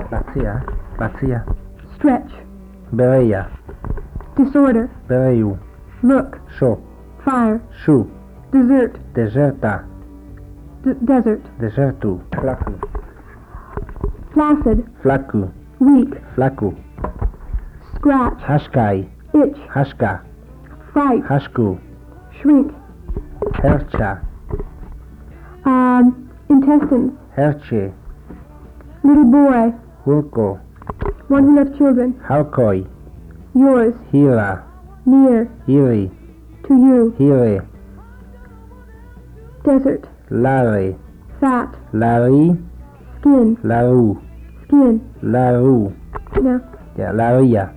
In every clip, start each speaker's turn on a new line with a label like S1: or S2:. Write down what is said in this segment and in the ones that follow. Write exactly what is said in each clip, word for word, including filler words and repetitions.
S1: Batzia, batzia.
S2: Stretch.
S1: Bereia,
S2: Disorder.
S1: bereiu.
S2: Look.
S1: Sho,
S2: Fire.
S1: shu.
S2: Desert.
S1: Deserta,
S2: D- desert.
S1: desertu. Flacu,
S2: Flaccid.
S1: flacu,
S2: Weak.
S1: flacu.
S2: Scratch.
S1: Hashkai,
S2: Itch.
S1: hashka,
S2: Fright.
S1: hashku.
S2: Shrink.
S1: Hercha,
S2: Um, intestines.
S1: herche.
S2: Little boy.
S1: Hurko,
S2: One who left children.
S1: halkoi.
S2: Yours.
S1: Hira,
S2: Near.
S1: hiri,
S2: To you.
S1: hire.
S2: Desert.
S1: Lare,
S2: Fat.
S1: lari,
S2: Skin.
S1: laru,
S2: Skin.
S1: laru.
S2: Now.
S1: Ya, laria.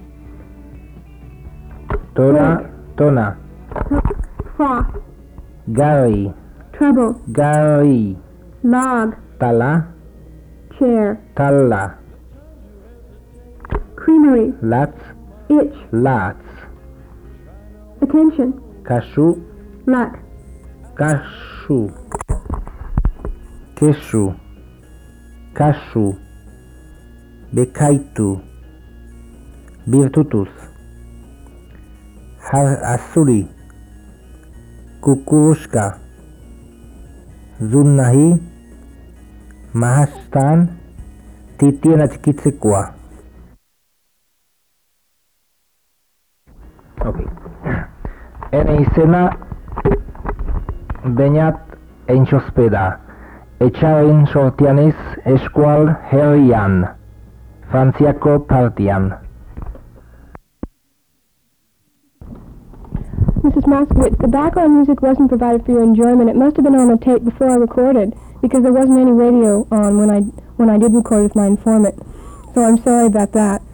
S1: Tona, tona.
S2: Froth.
S1: Gari,
S2: Trouble.
S1: gari.
S2: Log.
S1: Tala,
S2: Chair.
S1: talla.
S2: Creamery.
S1: Lats,
S2: Itch.
S1: lats.
S2: Attention.
S1: Kashu,
S2: Luck.
S1: kashu. Keshu, kashu. Bekaitu, virtutus. Har asuri, kukurushka. Zunnahi, mahastan, titiena chikitsekua. Okay. Ene izena bainat entxospeda. Etxaren sortianez eskual herrian, Frantziako partian.
S2: Missus Moskowitz, the background music wasn't provided for your enjoyment. It must have been on a tape before I recorded, because there wasn't any radio on when I when I did record with my informant. So I'm sorry about that.